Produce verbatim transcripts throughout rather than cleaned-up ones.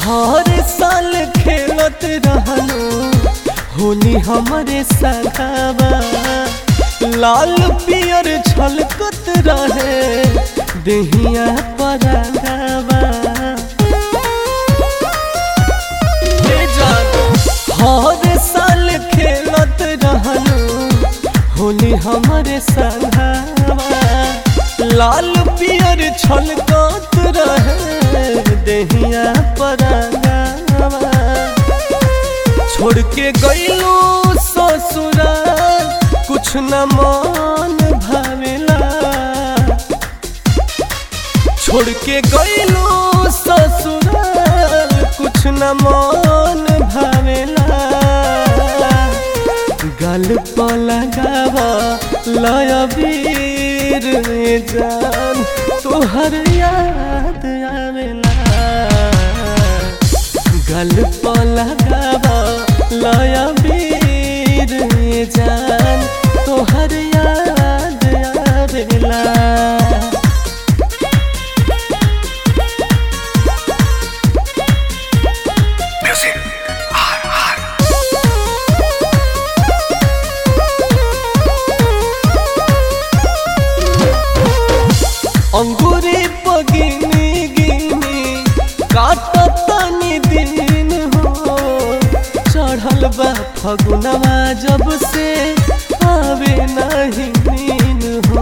हर साल खेलत रहलो होली हमरे संगवा, लाल पियर छलकत रहे देहिया परंगवा। हर साल खेलत रहलो होली हमरे संगवा, लाल पियर छलकत रहे देहिया परंगवा। छोड़ के गइलो ससुराल कुछ न मन भावेला, छोड़ के गइलो ससुराल कुछ न मन भावेला। गल पर लगावा लय वीर जान तोहर याद आवेला, गल पर लगावा लय वीर जान तोहर याद आवेला। अंगूरी पगिनी गिनी काटतनी दिन हो, चढ़ल बा फगुनवा जब से आवे नहीं नीन हो।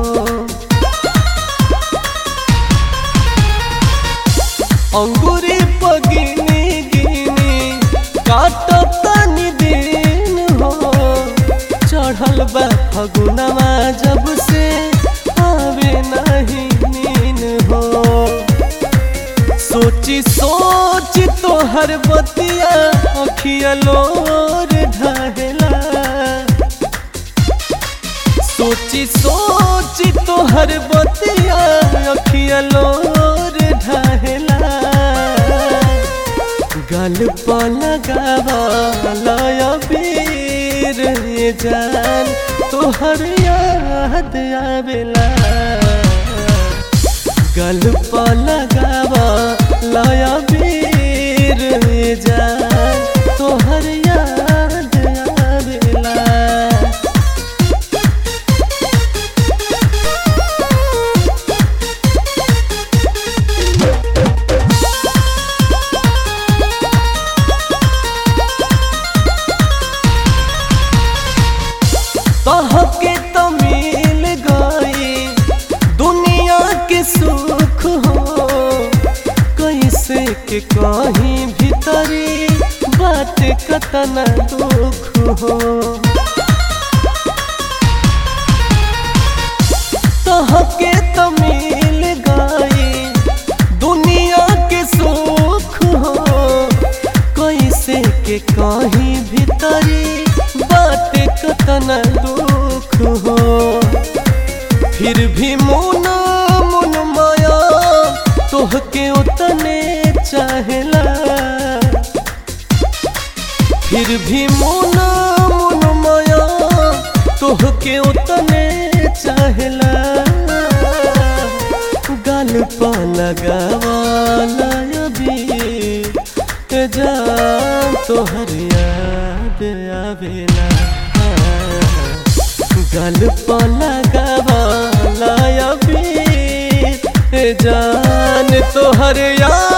अंगूरी पगिनी गिनी काटतनी दिन हो, चढ़ल बा फगुनवा जब से आवे नहीं हो। सोची सोच तोहर बतिया अखिया लोर ढाहेला, सोची सोच तोहर बतिया अखिया लोर ढाहेला। गल पर लगावा लय वीर जान तोहर याद आवेला, गल पर लगावा लय वीर जान तोहर याद आवेला। तहके तो मिल गई दुनिया के सुख हो, कैसे के कहीं भीतरी बात कतना दुख हो। तहके तो मिल गई दुनिया के सुख हो, कैसे के कहीं भीतरी बात कतना दुख हो। फिर भी मुन मुन माया तोहके उतने चाहेला, फिर भी मुन मुन माया तोहके उतने चाहेला। गल पर लगावा लय वीर जान तोहर याद आवेला, गल पर लगावा लय वीर जान तोहर याद